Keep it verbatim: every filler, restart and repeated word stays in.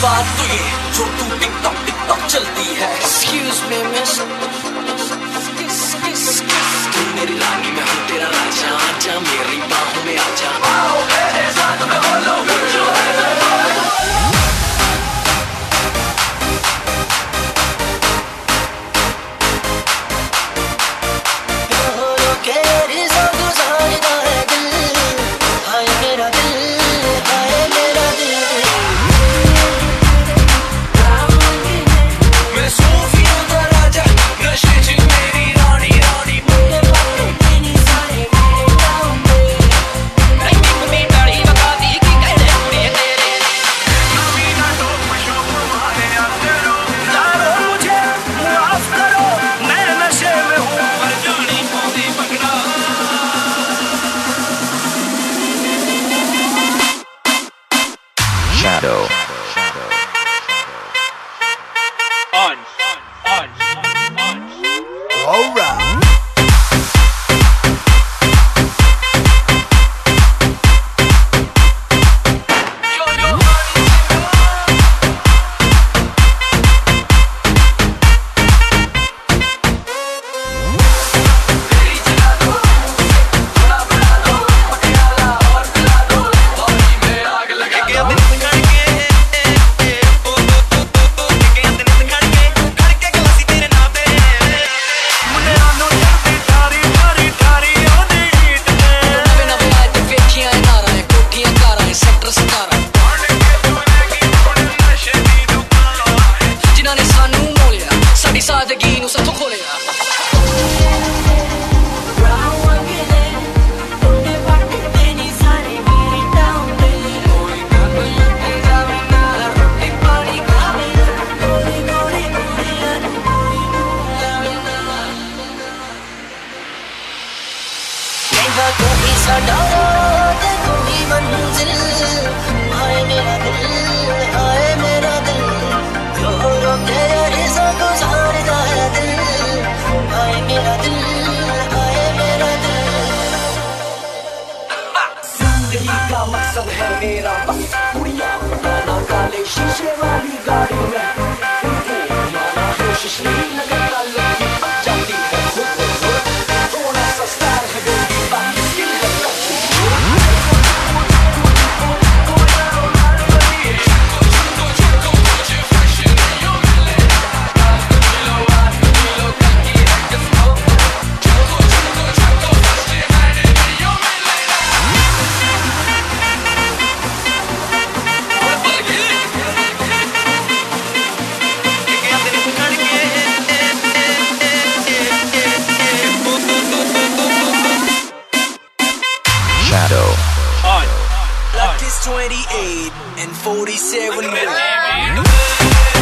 बात तो ये जो तू टिकटॉक टिकटॉक चलती है। Excuse me miss, तू मेरी रानी मैं हूँ तेरा राजा, आजा मेरी बाहों में आजा। आओ मेरे साथ में बोलो जो है Shadow. On, on, on. All right. कोई साडा ते कोई मंजिल, हाय मेरा दिल, हाय मेरा दिल, रो रो के रिज़ा गुज़ारदा है दिल, हाय मेरा दिल, हाय मेरा दिल। जिंदगी का मकसद है मेरा बस कुड़ियाँ बनाना काले शीशे वाली गाड़ी में, माना होश श्रीनगर का लड़की बच जाती है खुद ब खुद, थोड़ा सा स्टाइल है बेबी बाकी स्किल है लड़की। Shadow. On. Luck is twenty-eight and forty-seven.